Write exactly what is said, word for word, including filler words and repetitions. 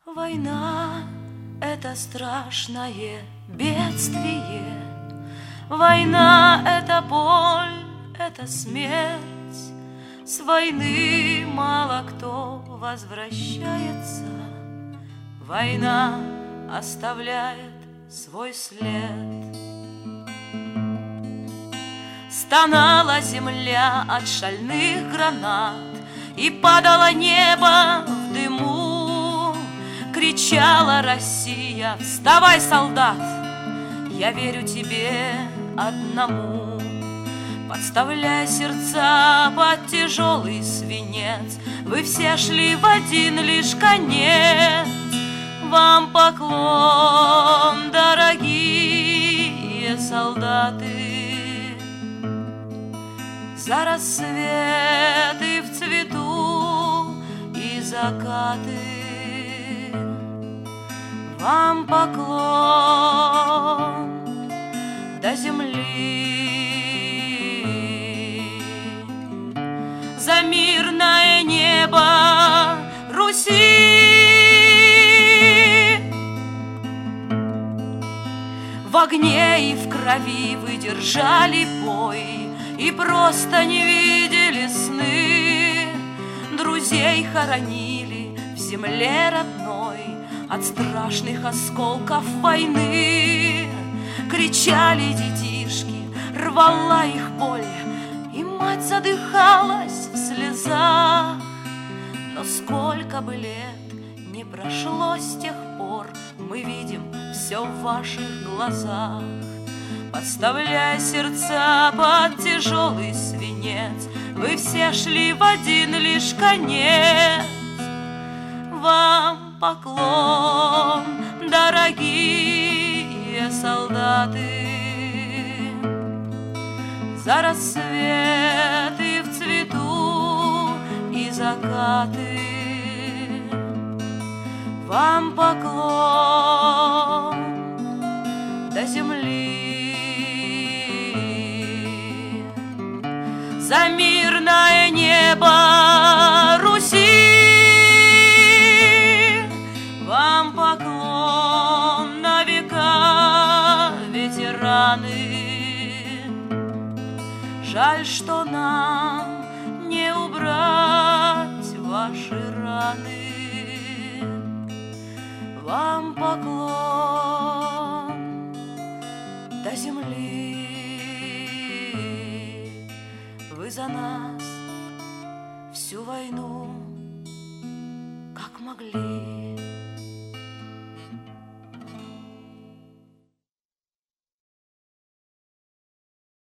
Война — это страшное бедствие, война — это боль, это смерть. С войны мало кто возвращается, война оставляет свой след. Стонала земля от шальных гранат, и падало небо в дыму. Кричала Россия: вставай, солдат, я верю тебе одному. Подставляя сердца под тяжелый свинец, вы все шли в один лишь конец. Вам поклон, дорогие солдаты, за рассветы в цвету и закаты. Вам поклон до земли, за мирное небо Руси. В огне и в крови вы держали бой и просто не видели сны. Друзей хоронили в земле родной от страшных осколков войны. Кричали детишки, рвала их боль, и мать задыхалась в слезах. Но сколько бы лет не прошло с тех пор, мы видим все в ваших глазах. Подставляя сердца под тяжелый свинец, вы все шли в один лишь конец. Вам поклон, дорогие солдаты, за рассветы в цвету и закаты. Вам поклон до земли, за мирное небо Руси. Вам поклон на века, ветераны. Жаль, что нам не убрать ваши раны. Вам поклон до земли. Вы за нас всю войну как могли